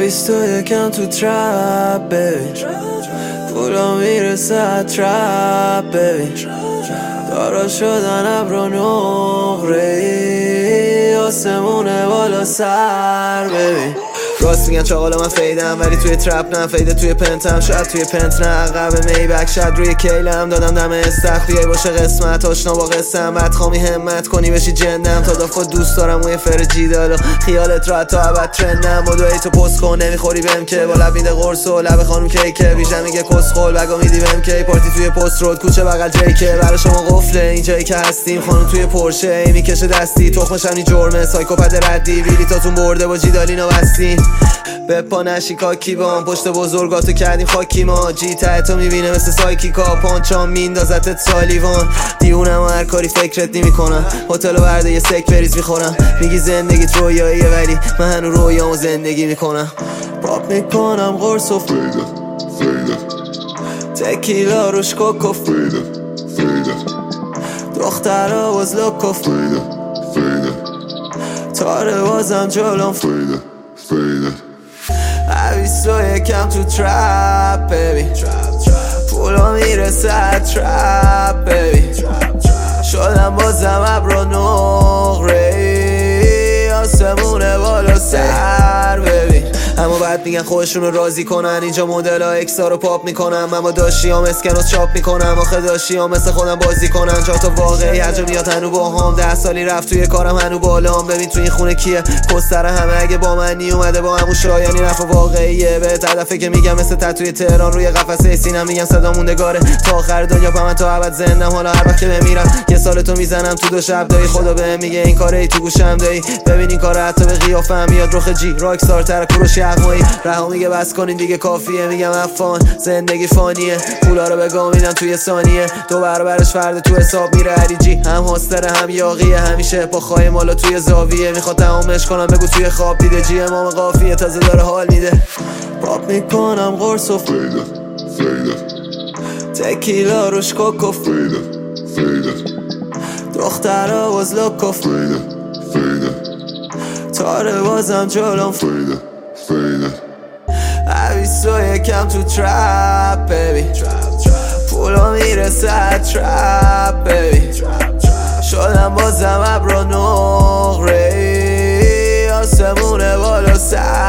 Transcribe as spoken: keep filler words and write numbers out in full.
بیست و یکم تو ترپ ببین، پولا میرسه ترپ ببین، دارا شدن ابر و نقره، آسمونه بالا سر ببین. راست میگن چاقالا من فیدم، ولی توی ترپ نه، فیده توی پنتم، شاید توی پنت نه، عقب میبک شاید روی کیلم، دادم دم استخ بیای باشه قسمت، آشنا با قسم بعد خوامی همت کنی بشی جندم، تا دافت دوست دارم و یه فرجی دالا خیالت را تا ابد ترندم، بدو ای تو پست کن نمیخوری بهم که، با لب میده قرص و لب خانم کیکه، بیشتر میگه کسخل بگا میدی بهم که، پارتی توی پست رود کوچه بغل جیکه، برای شما قفله اینجایی که هستیم، خانم توی پرشه ای میکشه دستی، تخمش هم نی جرمه سایکوپت ردی، بیلیتاتون برده با جیدالینا بستین، به پا نشی کاکی بام، پشت بزرگاتو کردیم خاکی ما، جی ته تو میبینه مثل سایکیکا، پانچام میندازتت سالیوان، دیونم و هر کاری فکرت نمیکنم، هتل و برده یه سک بریز میخورم، میگی زندگیت رویاییه ولی من هنو رویامو زندگی میکنم، پاپ میکنم قرص و فیده فیده تکیلا روش کوکو فیده فیده دخترها باز لوکو فیده فیده تاره بازم جلوم فیده فیده بیست و یکم تو ترپ ببین، پولا میرسه ترپ ببین، شدم بازم ابر و نقره، آسمونه بالا سر ببین. اما بعد میگن خودشونو راضی کنن، اینجا مدل ها اکسا رو پاپ میکنم، اما داشتی هم اسکن رو چاپ میکنم، آخه داشتی هم مثل خودم بازی کنن، جا تو واقعی هر جا میاد هنو با هم، ده سالی رفت توی کارم هنو بالام، ببین تو این خونه کیه پستر همه اگه با من نی اومده با همون شایانی رفت واقعیه، به هدفه که میگم مثل تتوی تهران روی قفسه سینم، میگم صدا موندگاره تا آخر دنیا، پا من تا ابد زندم، حالا هر وقت که بمیرم یه سال تو میزنم تو دو شب دایی، خدا بهم میگه این کاره ای تو گوشم دایی، ببین این کار حتی به قیافم میاد، رخ جی راکستار تر کوروش یغمایی، رها میگه بس کنین دیگه کافیه، میگم افان زندگی فانیه، پولا رو بگم میدم توی ثانیه، دو برابرش فرد تو حساب میره، علی جی هم هاستره هم یاقیه، همیشه با خواهی مالا توی زاویه، میخواد تمامش کنم بگو توی خواب دیده، جی امام قافیه تازه داره حال میده، پاپ میکنم قرص و فیده فیده تکیلا روش کوکو فیده فیده دخترها باز لوکو فیده فیده تاره بازم جلوم فیده فیده بیست و یکم تو ترپ ببین، پولا میرسه ترپ ببین، شدم بازم ابر و نقره، آسمونه بالا سر